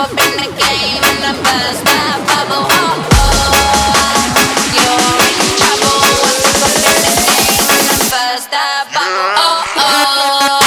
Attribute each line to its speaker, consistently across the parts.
Speaker 1: up in the game and I burst that bubble. Oh oh, you're in trouble. I step up in the game and I burst that bubble. Oh oh.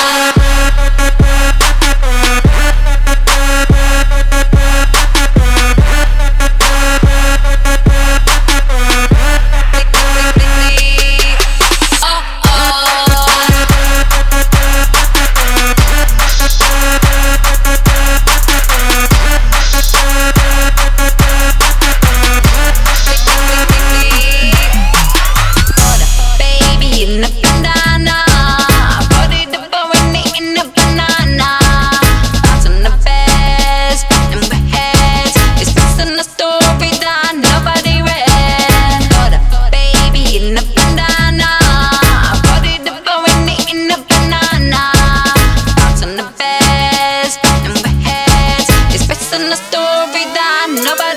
Speaker 1: In the story that nobody